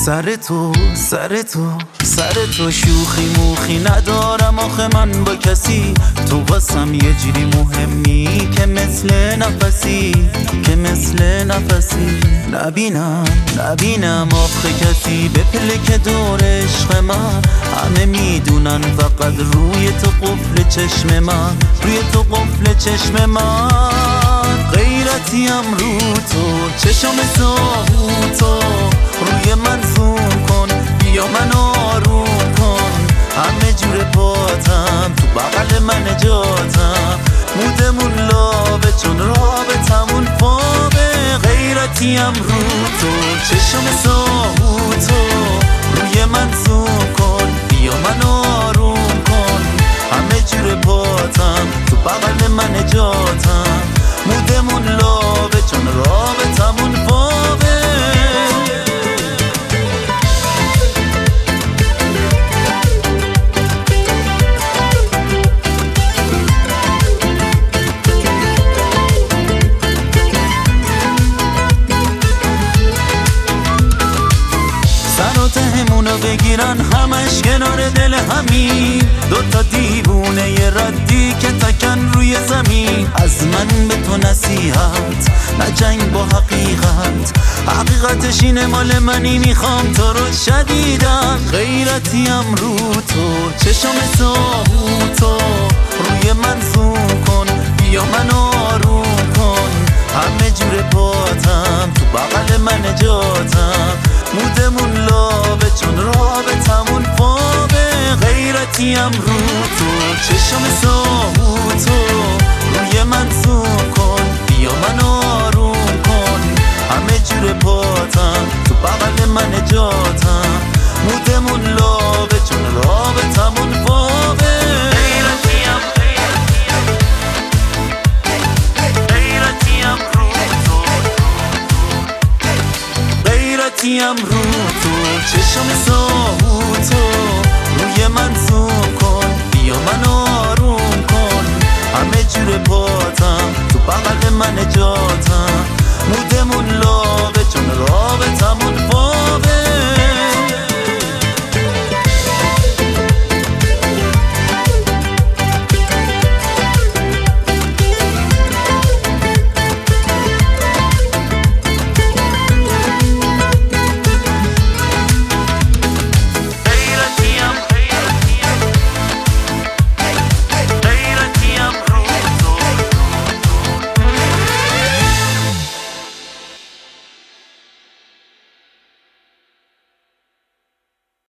سر تو شوخی موخی ندارم آخه من با کسی. تو واسم یه جوری مهمی که مثل نفسی نبینم آخه کسی به پله دور عشق من. همه میدونن فقط روی تو قفل چشم من غیرتیم رو تو چشم تو روی من زوم کن بیا من آروم کن. همه جور پاتم تو بغل من جاتم مودمون لابه چون رابطمون فابه. غیرتیم رو تو چشم تو روی من زوم کن بیا من آروم کن. همه جور پاتم تو بغل من جاتم مودمون لابه چون رابطمون فابه. تهمونو بگیرن همش کنار دل همین دوتا دیوونه ی ردی که تکن روی زمین. از من به تو نصیحت نه جنگ با حقیقتش اینه مال منی میخوام تو رو شدیدن. غیرتیم رو تو چشم تو روی من زوم کن بیا من آروم کن. همه جور پاتم تو بغل من جاتم مودمون لابه چون رابطمون فابه. غیرتیم رو تو چشم تو روی من زوم کن بیا من آروم کن. همه جور پاتم تو بغل من جاتم مودمون لابه چون رابطمون فابه. غیرتیم رو تو چشم تو روی من زوم کن بیا من آروم کن. همه جور پاتم تو بغل من جاتم مودمون لابه چون رابطمون